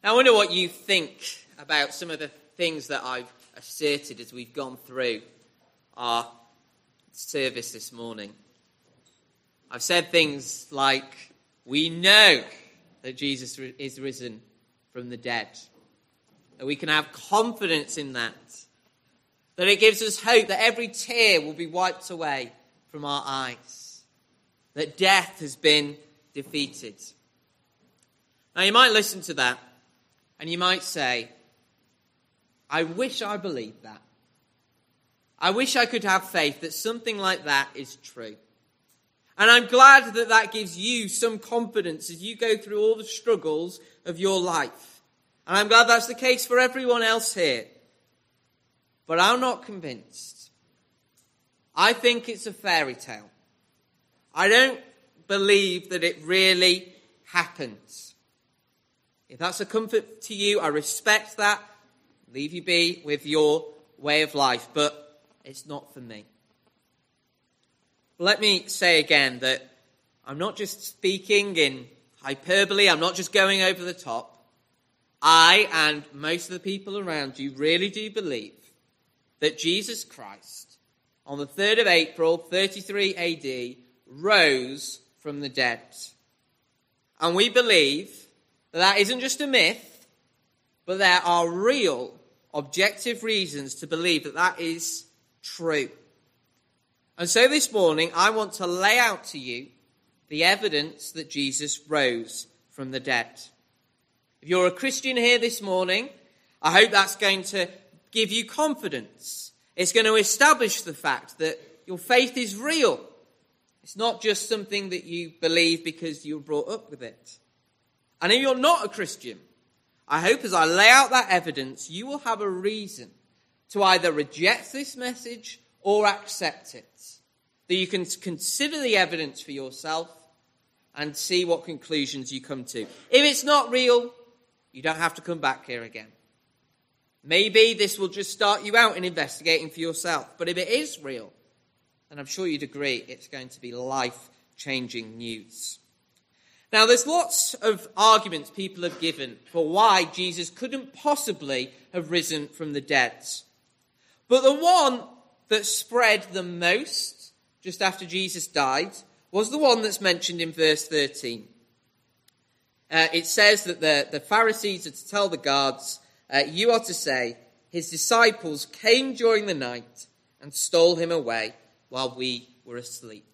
Now, I wonder what you think about some of the things that I've asserted as we've gone through our service this morning. I've said things like, we know that Jesus is risen from the dead, that we can have confidence in that it gives us hope that every tear will be wiped away from our eyes, that death has been defeated. Now, you might listen to that and you might say, I wish I believed that. I wish I could have faith that something like that is true. And I'm glad that that gives you some confidence as you go through all the struggles of your life. And I'm glad that's the case for everyone else here. But I'm not convinced. I think it's a fairy tale. I don't believe that it really happens. If that's a comfort to you, I respect that. Leave you be with your way of life. But it's not for me. Let me say again that I'm not just speaking in hyperbole. I'm not just going over the top. I and most of the people around you really do believe that Jesus Christ, on the 3rd of April, 33 AD, rose from the dead. And we believe that that isn't just a myth, but there are real, objective reasons to believe that that is true. And so this morning, I want to lay out to you the evidence that Jesus rose from the dead. If you're a Christian here this morning, I hope that's going to give you confidence. It's going to establish the fact that your faith is real. It's not just something that you believe because you were brought up with it. And if you're not a Christian, I hope as I lay out that evidence, you will have a reason to either reject this message or accept it. That you can consider the evidence for yourself and see what conclusions you come to. If it's not real, you don't have to come back here again. Maybe this will just start you out in investigating for yourself. But if it is real, then I'm sure you'd agree it's going to be life-changing news. Now, there's lots of arguments people have given for why Jesus couldn't possibly have risen from the dead. But the one that spread the most just after Jesus died was the one that's mentioned in verse 13. It says that the Pharisees are to tell the guards, you are to say, his disciples came during the night and stole him away while we were asleep.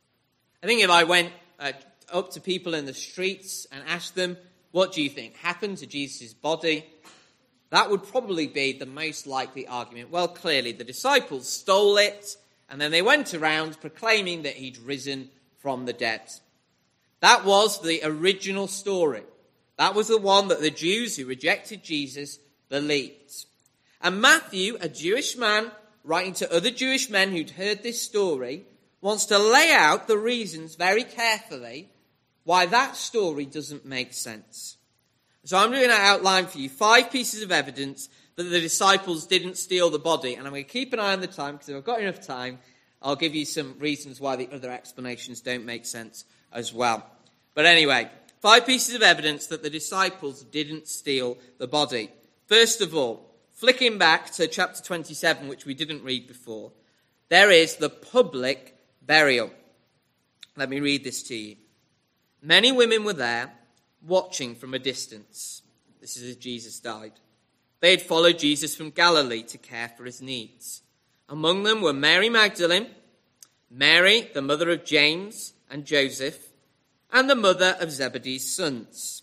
I think if I went up to people in the streets and asked them, what do you think happened to Jesus' body? That would probably be the most likely argument. Well, clearly the disciples stole it and then they went around proclaiming that he'd risen from the dead. That was the original story. That was the one that the Jews who rejected Jesus believed. And Matthew, a Jewish man, writing to other Jewish men who'd heard this story, wants to lay out the reasons very carefully why that story doesn't make sense. So I'm going to outline for you 5 pieces of evidence that the disciples didn't steal the body. And I'm going to keep an eye on the time, because if I've got enough time, I'll give you some reasons why the other explanations don't make sense as well. But anyway, 5 pieces of evidence that the disciples didn't steal the body. First of all, flicking back to chapter 27, which we didn't read before, there is the public burial. Let me read this to you. Many women were there, watching from a distance. This is as Jesus died. They had followed Jesus from Galilee to care for his needs. Among them were Mary Magdalene, Mary, the mother of James and Joseph, and the mother of Zebedee's sons.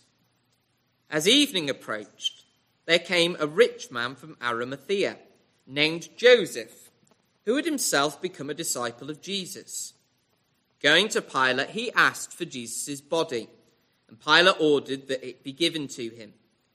As evening approached, there came a rich man from Arimathea named Joseph, who had himself become a disciple of Jesus. Going to Pilate, he asked for Jesus' body, and Pilate ordered that it be given to him.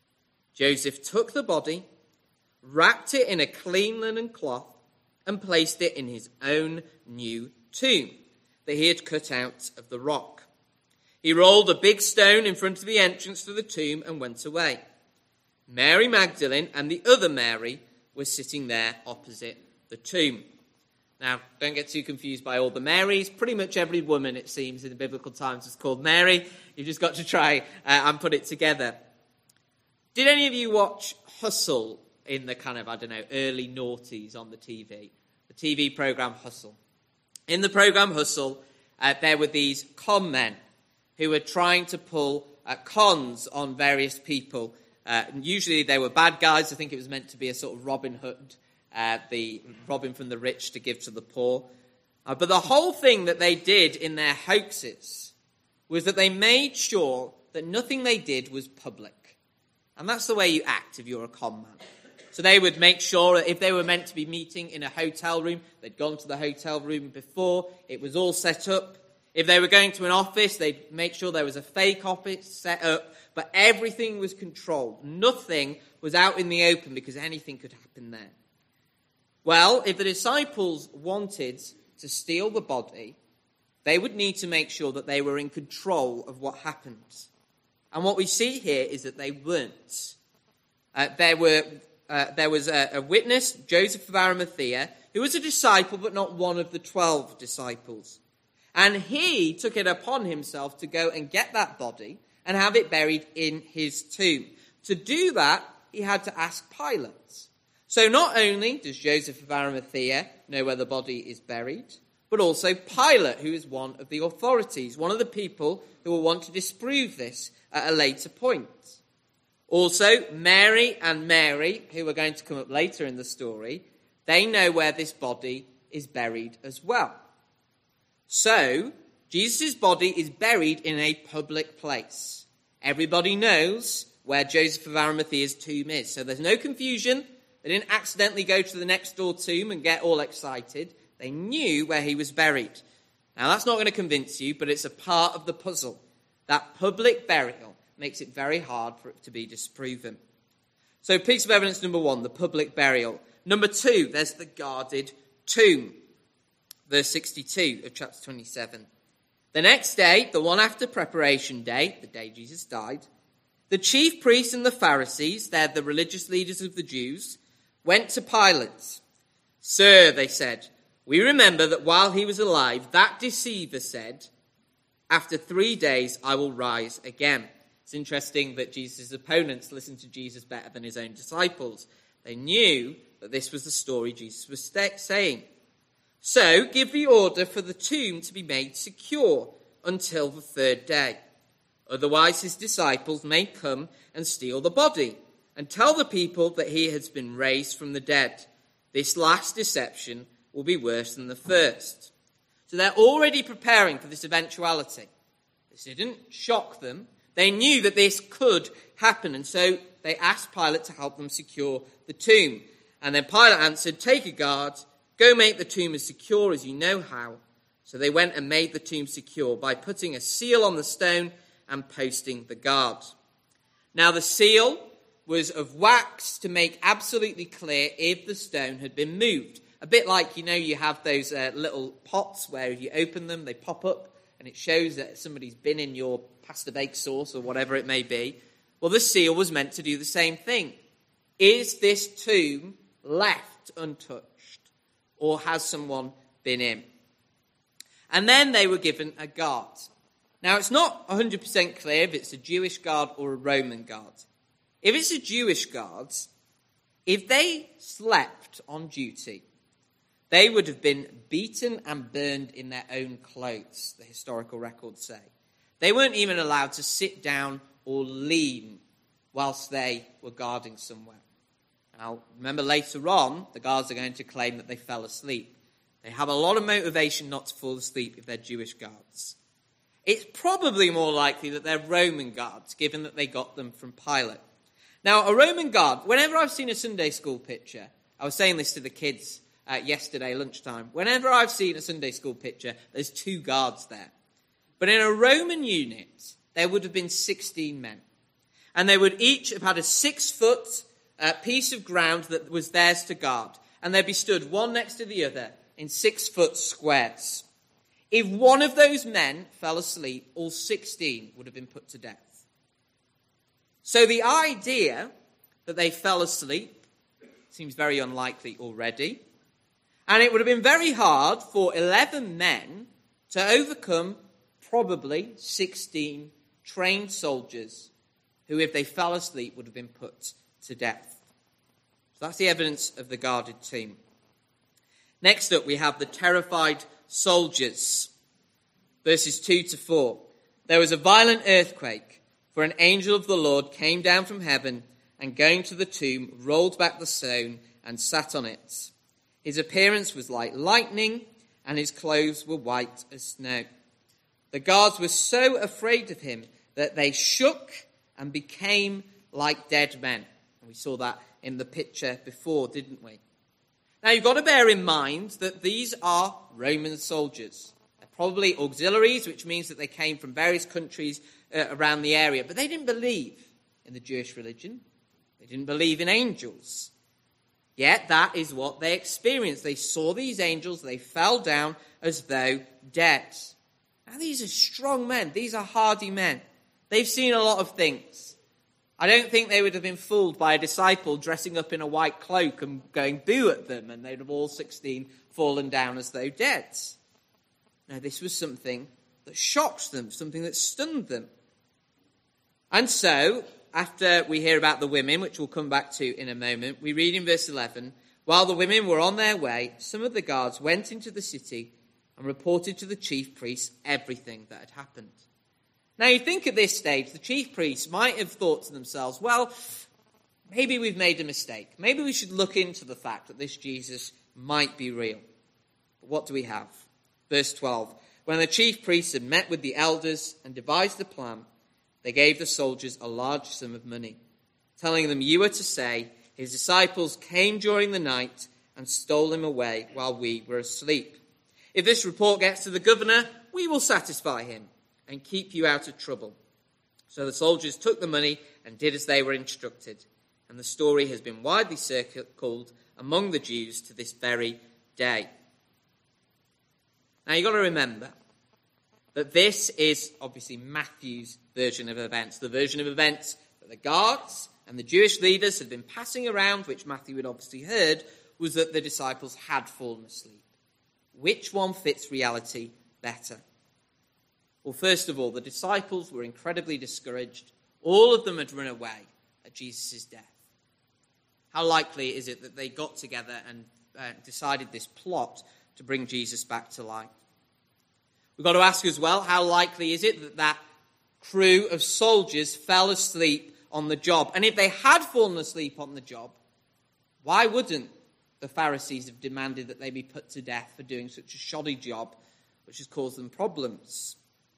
Joseph took the body, wrapped it in a clean linen cloth, and placed it in his own new tomb that he had cut out of the rock. He rolled a big stone in front of the entrance to the tomb and went away. Mary Magdalene and the other Mary were sitting there opposite the tomb. Now, don't get too confused by all the Marys. Pretty much every woman, it seems, in the biblical times is called Mary. You've just got to try and put it together. Did any of you watch Hustle in the kind of, early noughties on the TV? The TV program Hustle. In the program Hustle, there were these con men who were trying to pull cons on various people. Usually they were bad guys. I think it was meant to be a sort of Robin Hood, the robbing from the rich to give to the poor. But the whole thing that they did in their hoaxes was that they made sure that nothing they did was public. And that's the way you act if you're a con man. So they would make sure that if they were meant to be meeting in a hotel room, they'd gone to the hotel room before, it was all set up. If they were going to an office, they'd make sure there was a fake office set up, but everything was controlled. Nothing was out in the open because anything could happen there. Well, if the disciples wanted to steal the body, they would need to make sure that they were in control of what happened. And what we see here is that they weren't. There was a witness, Joseph of Arimathea, who was a disciple but not one of the 12 disciples. And he took it upon himself to go and get that body and have it buried in his tomb. To do that, he had to ask Pilate. So not only does Joseph of Arimathea know where the body is buried, but also Pilate, who is one of the authorities, one of the people who will want to disprove this at a later point. Also, Mary, who are going to come up later in the story, they know where this body is buried as well. So, Jesus' body is buried in a public place. Everybody knows where Joseph of Arimathea's tomb is. So there's no confusion. They didn't accidentally go to the next door tomb and get all excited. They knew where he was buried. Now, that's not going to convince you, but it's a part of the puzzle. That public burial makes it very hard for it to be disproven. So piece of evidence number 1, the public burial. Number 2, there's the guarded tomb. Verse 62 of chapter 27. The next day, the one after preparation day, the day Jesus died, the chief priests and the Pharisees, they're the religious leaders of the Jews, went to Pilate. Sir, they said, we remember that while he was alive, that deceiver said, after 3 days I will rise again. It's interesting that Jesus' opponents listened to Jesus better than his own disciples. They knew that this was the story Jesus was saying. So give the order for the tomb to be made secure until the 3rd day. Otherwise his disciples may come and steal the body and tell the people that he has been raised from the dead. This last deception will be worse than the first. So they're already preparing for this eventuality. This didn't shock them. They knew that this could happen, and so they asked Pilate to help them secure the tomb. And then Pilate answered, take a guard, go make the tomb as secure as you know how. So they went and made the tomb secure by putting a seal on the stone and posting the guard. Now the seal was of wax to make absolutely clear if the stone had been moved. A bit like, you have those little pots where if you open them, they pop up and it shows that somebody's been in your pasta bake sauce or whatever it may be. Well, the seal was meant to do the same thing. Is this tomb left untouched, or has someone been in? And then they were given a guard. Now, it's not 100% clear if it's a Jewish guard or a Roman guard. If it's a Jewish guard, if they slept on duty, they would have been beaten and burned in their own clothes, the historical records say. They weren't even allowed to sit down or lean whilst they were guarding somewhere. Now, remember later on, the guards are going to claim that they fell asleep. They have a lot of motivation not to fall asleep if they're Jewish guards. It's probably more likely that they're Roman guards, given that they got them from Pilate. Now, a Roman guard, whenever I've seen a Sunday school picture, I was saying this to the kids yesterday lunchtime, whenever I've seen a Sunday school picture, there's 2 guards there. But in a Roman unit, there would have been 16 men. And they would each have had a 6-foot piece of ground that was theirs to guard. And they'd be stood one next to the other in 6-foot squares. If one of those men fell asleep, all 16 would have been put to death. So the idea that they fell asleep seems very unlikely already. And it would have been very hard for 11 men to overcome probably 16 trained soldiers who, if they fell asleep, would have been put to death. So that's the evidence of the guarded tomb. Next up, we have the terrified soldiers. Verses 2 to 4. There was a violent earthquake, for an angel of the Lord came down from heaven and, going to the tomb, rolled back the stone and sat on it. His appearance was like lightning, and his clothes were white as snow. The guards were so afraid of him that they shook and became like dead men. And we saw that in the picture before, didn't we? Now, you've got to bear in mind that these are Roman soldiers. They're probably auxiliaries, which means that they came from various countries around the area. But they didn't believe in the Jewish religion. They didn't believe in angels. Yet that is what they experienced. They saw these angels. They fell down as though dead. Now, these are strong men. These are hardy men. They've seen a lot of things. I don't think they would have been fooled by a disciple dressing up in a white cloak and going boo at them, and they'd have all 16 fallen down as though dead. No, this was something that shocked them, something that stunned them. And so, after we hear about the women, which we'll come back to in a moment, we read in verse 11, while the women were on their way, some of the guards went into the city and reported to the chief priests everything that had happened. Now, you think at this stage, the chief priests might have thought to themselves, well, maybe we've made a mistake. Maybe we should look into the fact that this Jesus might be real. But what do we have? Verse 12, when the chief priests had met with the elders and devised a plan, they gave the soldiers a large sum of money, telling them, you are to say, his disciples came during the night and stole him away while we were asleep. If this report gets to the governor, we will satisfy him and keep you out of trouble. So the soldiers took the money and did as they were instructed. And the story has been widely circled among the Jews to this very day. Now, you've got to remember that this is obviously Matthew's version of events, the version of events that the guards and the Jewish leaders had been passing around, which Matthew had obviously heard, was that the disciples had fallen asleep. Which one fits reality better? Well, first of all, the disciples were incredibly discouraged. All of them had run away at Jesus' death. How likely is it that they got together and decided this plot to bring Jesus back to life? We've got to ask as well, how likely is it that that crew of soldiers fell asleep on the job? And if they had fallen asleep on the job, why wouldn't the Pharisees have demanded that they be put to death for doing such a shoddy job, which has caused them problems?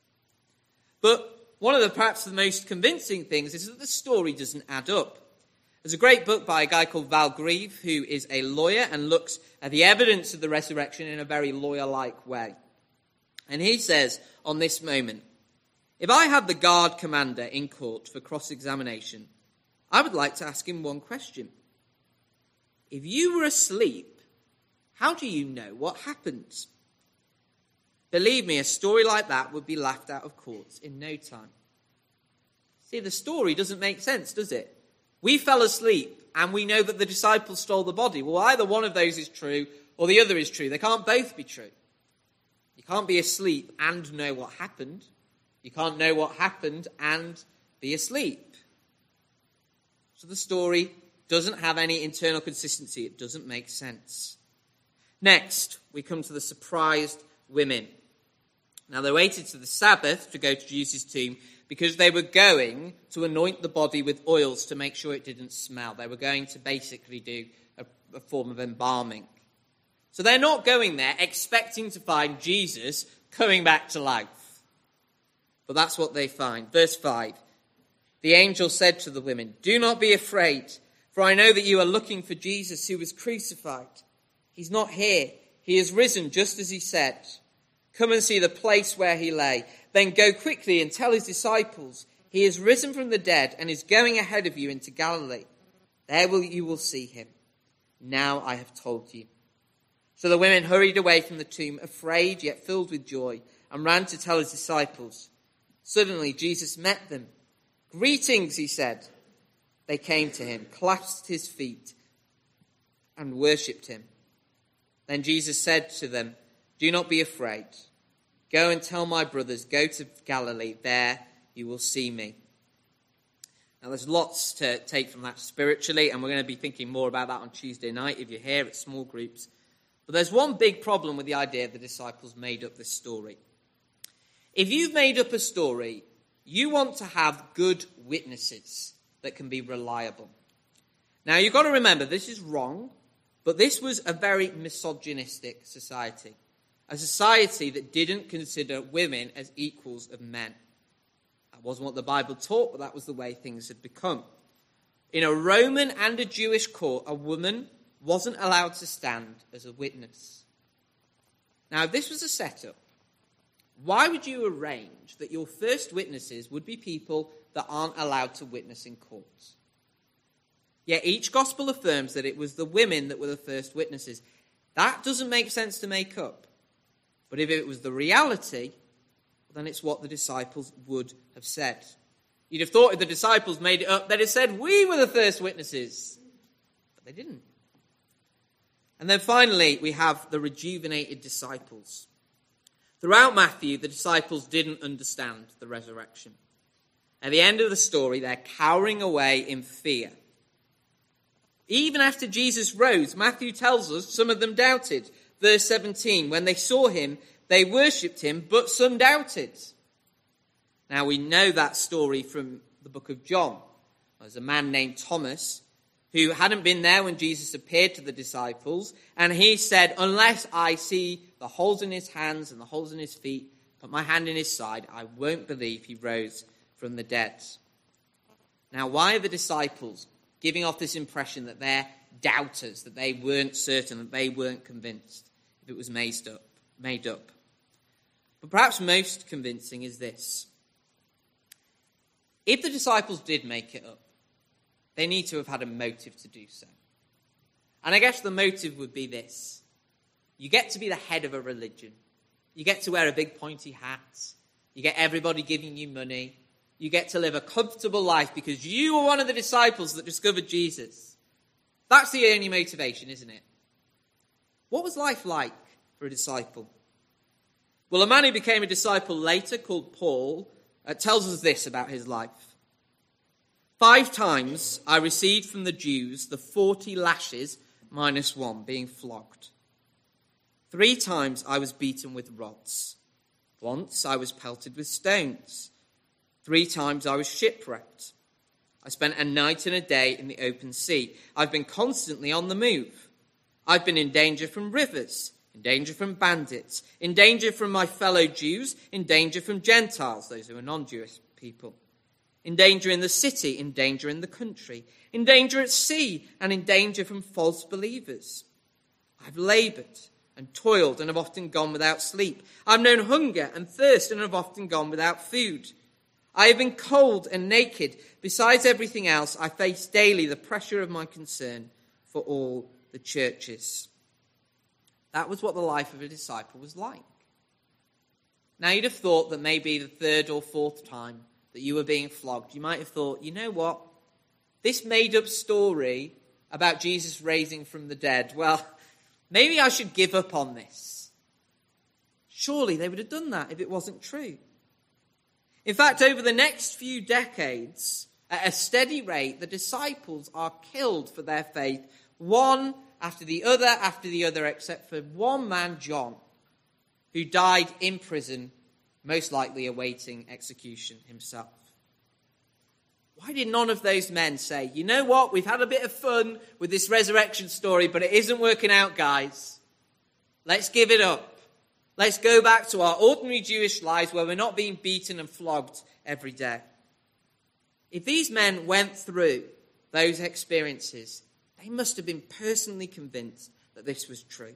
But one of the perhaps the most convincing things is that the story doesn't add up. There's a great book by a guy called Val Grieve, who is a lawyer and looks at the evidence of the resurrection in a very lawyer-like way. And he says on this moment, if I had the guard commander in court for cross-examination, I would like to ask him one question. If you were asleep, how do you know what happened? Believe me, a story like that would be laughed out of court in no time. See, the story doesn't make sense, does it? We fell asleep and we know that the disciples stole the body. Well, either one of those is true or the other is true. They can't both be true. You can't be asleep and know what happened. You can't know what happened and be asleep. So the story doesn't have any internal consistency. It doesn't make sense. Next, we come to the surprised women. Now, they waited to the Sabbath to go to Jesus' tomb because they were going to anoint the body with oils to make sure it didn't smell. They were going to basically do a form of embalming. So they're not going there expecting to find Jesus coming back to life. But that's what they find. Verse 5. The angel said to the women, do not be afraid, for I know that you are looking for Jesus who was crucified. He's not here. He is risen just as he said. Come and see the place where he lay. Then go quickly and tell his disciples, he is risen from the dead and is going ahead of you into Galilee. There you will see him. Now I have told you. So the women hurried away from the tomb, afraid yet filled with joy, and ran to tell his disciples. Suddenly Jesus met them. Greetings, he said. They came to him, clasped his feet, and worshipped him. Then Jesus said to them, do not be afraid. Go and tell my brothers, go to Galilee. There you will see me. Now, there's lots to take from that spiritually, and we're going to be thinking more about that on Tuesday night if you're here at small groups. But there's one big problem with the idea the disciples made up this story. If you've made up a story, you want to have good witnesses that can be reliable. Now, you've got to remember, this is wrong, but this was a very misogynistic society. A society that didn't consider women as equals of men. That wasn't what the Bible taught, but that was the way things had become. In a Roman and a Jewish court, a woman wasn't allowed to stand as a witness. Now, if this was a setup, why would you arrange that your first witnesses would be people that aren't allowed to witness in courts? Yet each gospel affirms that it was the women that were the first witnesses. That doesn't make sense to make up. But if it was the reality, then it's what the disciples would have said. You'd have thought if the disciples made it up, they'd have said, we were the first witnesses. But they didn't. And then finally, we have the rejuvenated disciples. Throughout Matthew, the disciples didn't understand the resurrection. At the end of the story, they're cowering away in fear. Even after Jesus rose, Matthew tells us some of them doubted. Verse 17, when they saw him, they worshipped him, but some doubted. Now we know that story from the book of John. There's a man named Thomas who hadn't been there when Jesus appeared to the disciples, and he said, unless I see the holes in his hands and the holes in his feet, put my hand in his side, I won't believe he rose from the dead. Now, why are the disciples giving off this impression that they're doubters, that they weren't certain, that they weren't convinced if it was made up? But perhaps most convincing is this. If the disciples did make it up, they need to have had a motive to do so. And I guess the motive would be this. You get to be the head of a religion. You get to wear a big pointy hat. You get everybody giving you money. You get to live a comfortable life because you were one of the disciples that discovered Jesus. That's the only motivation, isn't it? What was life like for a disciple? Well, a man who became a disciple later, called Paul, tells us this about his life. 5 times I received from the Jews the 40 lashes minus 1, being flogged. 3 times I was beaten with rods. Once I was pelted with stones. 3 times I was shipwrecked. I spent a night and a day in the open sea. I've been constantly on the move. I've been in danger from rivers, in danger from bandits, in danger from my fellow Jews, in danger from Gentiles, those who are non-Jewish people. In danger in the city, in danger in the country, in danger at sea, and in danger from false believers. I've laboured and toiled and have often gone without sleep. I've known hunger and thirst and have often gone without food. I have been cold and naked. Besides everything else, I face daily the pressure of my concern for all the churches. That was what the life of a disciple was like. Now, you'd have thought that maybe the 3rd or 4th time that you were being flogged, you might have thought, you know what? This made-up story about Jesus raising from the dead, well, maybe I should give up on this. Surely they would have done that if it wasn't true. In fact, over the next few decades, at a steady rate, the disciples are killed for their faith, one after the other, except for one man, John, who died in prison, most likely awaiting execution himself. Why did none of those men say, you know what, we've had a bit of fun with this resurrection story, but it isn't working out, guys. Let's give it up. Let's go back to our ordinary Jewish lives where we're not being beaten and flogged every day. If these men went through those experiences, they must have been personally convinced that this was true.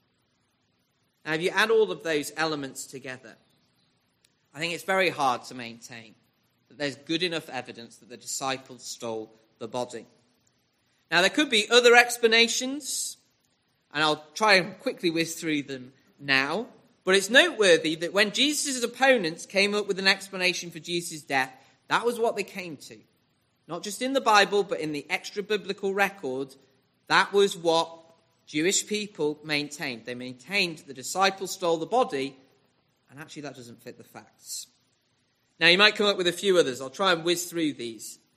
Now, if you add all of those elements together, I think it's very hard to maintain that there's good enough evidence that the disciples stole the body. Now, there could be other explanations, and I'll try and quickly whiz through them now. But it's noteworthy that when Jesus' opponents came up with an explanation for Jesus' death, that was what they came to. Not just in the Bible, but in the extra-biblical record, that was what Jewish people maintained. They maintained the disciples stole the body, and actually that doesn't fit the facts. Now, you might come up with a few others. I'll try and whiz through these.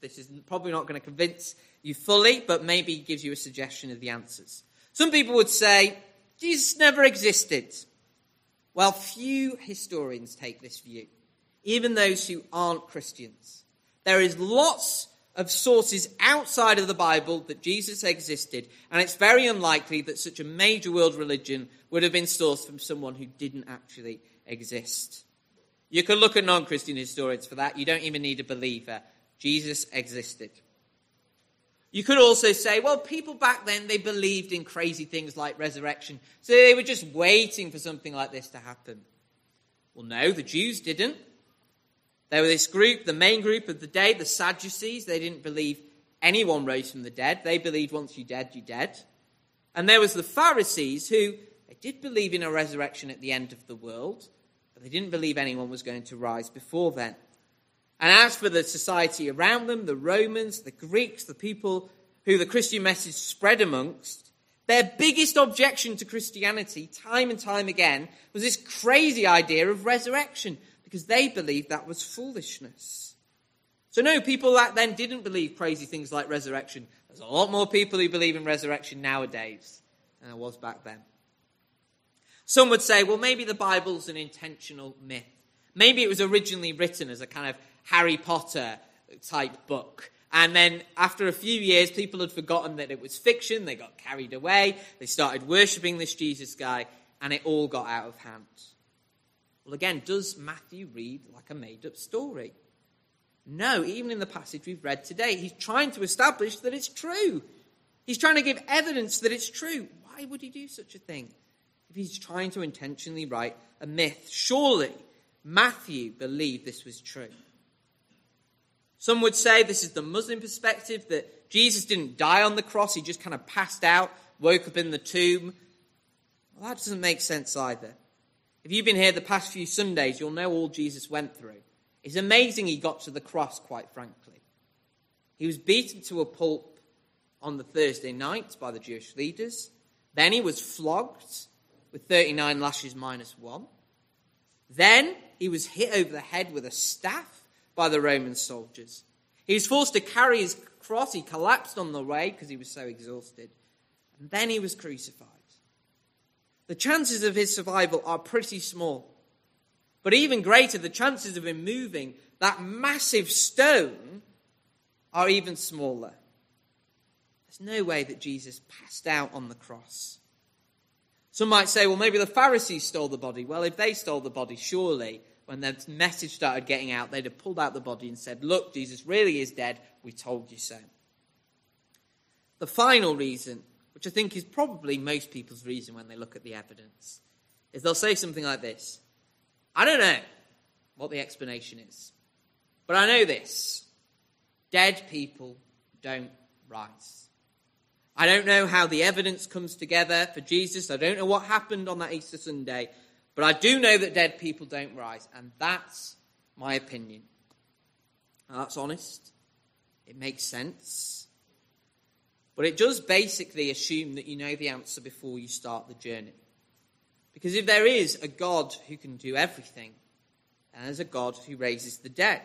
This is probably not going to convince you fully, but maybe gives you a suggestion of the answers. Some people would say, Jesus never existed. Well, few historians take this view, even those who aren't Christians. There is lots of sources outside of the Bible that Jesus existed, and it's very unlikely that such a major world religion would have been sourced from someone who didn't actually exist. You can look at non-Christian historians for that. You don't even need a believer. Jesus existed. You could also say, well, people back then, they believed in crazy things like resurrection, so they were just waiting for something like this to happen. Well, no, the Jews didn't. There were this group, the main group of the day, the Sadducees. They didn't believe anyone rose from the dead. They believed once you're dead, you're dead. And there was the Pharisees who, they did believe in a resurrection at the end of the world, but they didn't believe anyone was going to rise before then. And as for the society around them, the Romans, the Greeks, the people who the Christian message spread amongst, their biggest objection to Christianity, time and time again, was this crazy idea of resurrection, because they believed that was foolishness. So no, people back then didn't believe crazy things like resurrection. There's a lot more people who believe in resurrection nowadays than there was back then. Some would say, well, maybe the Bible's an intentional myth. Maybe it was originally written as a kind of Harry Potter type book. And then after a few years, people had forgotten that it was fiction. They got carried away. They started worshipping this Jesus guy, and it all got out of hand. Well, again, does Matthew read like a made-up story? No, even in the passage we've read today, he's trying to establish that it's true. He's trying to give evidence that it's true. Why would he do such a thing if he's trying to intentionally write a myth? Surely Matthew believed this was true. Some would say this is the Muslim perspective, that Jesus didn't die on the cross, he just kind of passed out, woke up in the tomb. Well, that doesn't make sense either. If you've been here the past few Sundays, you'll know all Jesus went through. It's amazing he got to the cross, quite frankly. He was beaten to a pulp on the Thursday night by the Jewish leaders. Then he was flogged with 39 lashes minus 1. Then he was hit over the head with a staff by the Roman soldiers. He was forced to carry his cross. He collapsed on the way because he was so exhausted. And then he was crucified. The chances of his survival are pretty small. But even greater, the chances of him moving that massive stone are even smaller. There's no way that Jesus passed out on the cross. Some might say, well, maybe the Pharisees stole the body. Well, if they stole the body, surely when the message started getting out, they'd have pulled out the body and said, look, Jesus really is dead. We told you so. The final reason, which I think is probably most people's reason when they look at the evidence, is they'll say something like this. I don't know what the explanation is, but I know this. Dead people don't rise. I don't know how the evidence comes together for Jesus. I don't know what happened on that Easter Sunday, but I do know that dead people don't rise, and that's my opinion. Now, that's honest. It makes sense. But it does basically assume that you know the answer before you start the journey. Because if there is a God who can do everything, and there's a God who raises the dead.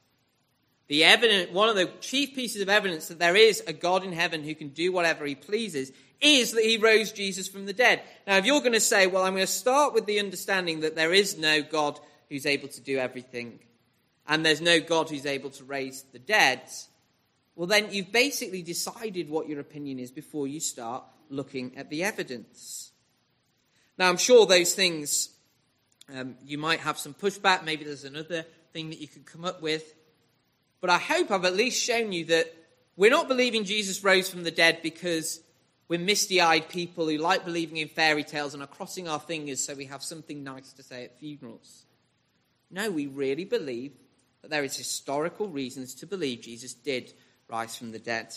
One of the chief pieces of evidence that there is a God in heaven who can do whatever he pleases is that he rose Jesus from the dead. Now, if you're going to say, well, I'm going to start with the understanding that there is no God who's able to do everything, and there's no God who's able to raise the dead, well, then you've basically decided what your opinion is before you start looking at the evidence. Now, I'm sure those things, you might have some pushback. Maybe there's another thing that you could come up with. But I hope I've at least shown you that we're not believing Jesus rose from the dead because we're misty-eyed people who like believing in fairy tales and are crossing our fingers so we have something nice to say at funerals. No, we really believe that there is historical reasons to believe Jesus did rise from the dead.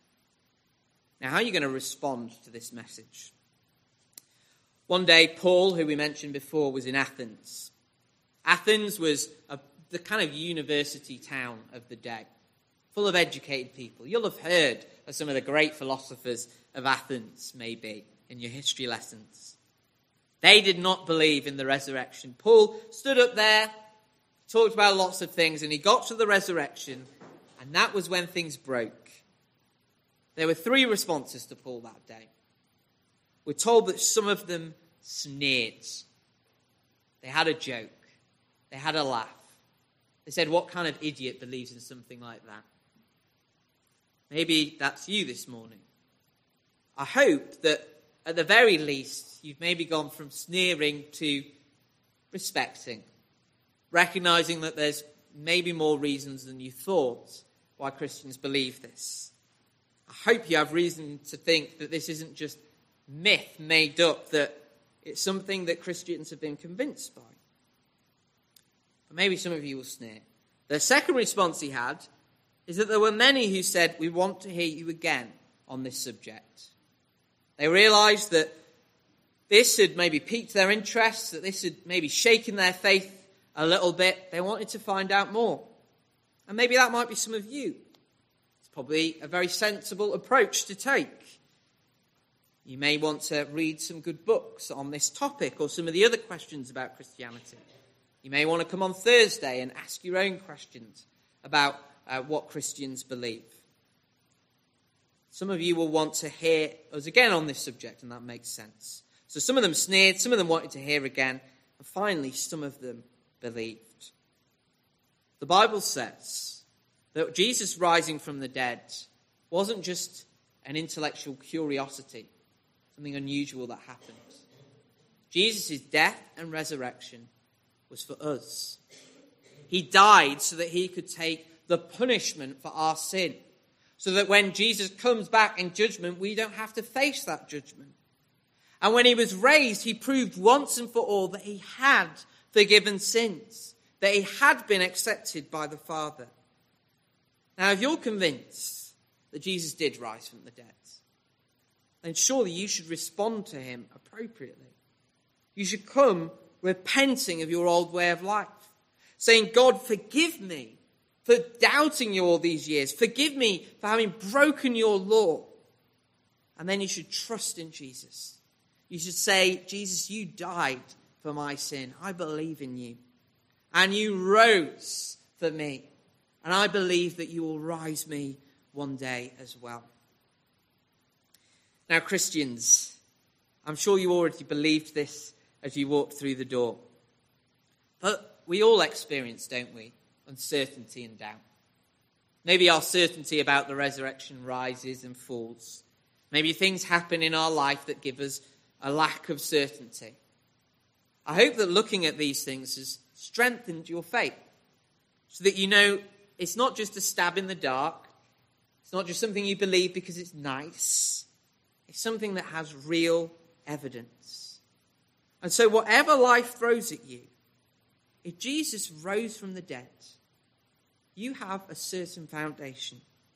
Now, how are you going to respond to this message? One day, Paul, who we mentioned before, was in Athens. Athens was the kind of university town of the day, full of educated people. You'll have heard of some of the great philosophers of Athens, maybe, in your history lessons. They did not believe in the resurrection. Paul stood up there, talked about lots of things, and he got to the resurrection, And that was when things broke. There were 3 responses to Paul that day. We're told that some of them sneered. They had a joke. They had a laugh. They said, what kind of idiot believes in something like that? Maybe that's you this morning. I hope that at the very least, you've maybe gone from sneering to respecting, recognizing that there's maybe more reasons than you thought why Christians believe this. I hope you have reason to think that this isn't just myth made up, that it's something that Christians have been convinced by. But maybe some of you will sneer. The second response he had is that there were many who said, we want to hear you again on this subject. They realized that this had maybe piqued their interest, that this had maybe shaken their faith a little bit. They wanted to find out more. And maybe that might be some of you. It's probably a very sensible approach to take. You may want to read some good books on this topic or some of the other questions about Christianity. You may want to come on Thursday and ask your own questions about what Christians believe. Some of you will want to hear us again on this subject, and that makes sense. So some of them sneered, some of them wanted to hear again, and finally some of them believed. The Bible says that Jesus rising from the dead wasn't just an intellectual curiosity, something unusual that happened. Jesus' death and resurrection was for us. He died so that he could take the punishment for our sin, so that when Jesus comes back in judgment, we don't have to face that judgment. And when he was raised, he proved once and for all that he had forgiven sins, that he had been accepted by the Father. Now, if you're convinced that Jesus did rise from the dead, then surely you should respond to him appropriately. You should come repenting of your old way of life, saying, God, forgive me for doubting you all these years. Forgive me for having broken your law. And then you should trust in Jesus. You should say, Jesus, you died for my sin. I believe in you. And you rose for me. And I believe that you will rise me one day as well. Now, Christians, I'm sure you already believed this as you walked through the door. But we all experience, don't we, uncertainty and doubt. Maybe our certainty about the resurrection rises and falls. Maybe things happen in our life that give us a lack of certainty. I hope that looking at these things has strengthened your faith, so that you know it's not just a stab in the dark. It's not just something you believe because it's nice. It's something that has real evidence. And so whatever life throws at you, if Jesus rose from the dead, you have a certain foundation.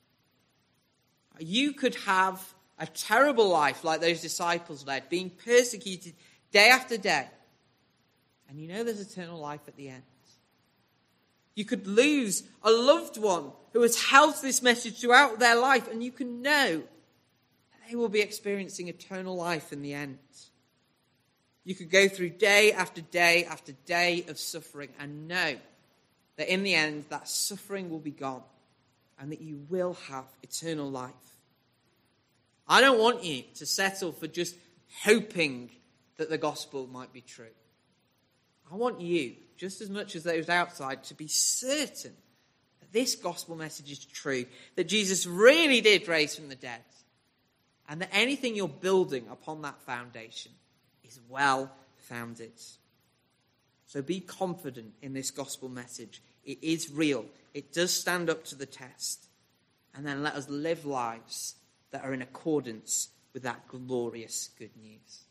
You could have a terrible life like those disciples led, being persecuted day after day. And you know there's eternal life at the end. You could lose a loved one who has held this message throughout their life, and you can know that they will be experiencing eternal life in the end. You could go through day after day after day of suffering and know that in the end that suffering will be gone and that you will have eternal life. I don't want you to settle for just hoping that the gospel might be true. I want you, just as much as those outside, to be certain that this gospel message is true, that Jesus really did rise from the dead, and that anything you're building upon that foundation is well founded. So be confident in this gospel message. It is real. It does stand up to the test. And then let us live lives that are in accordance with that glorious good news.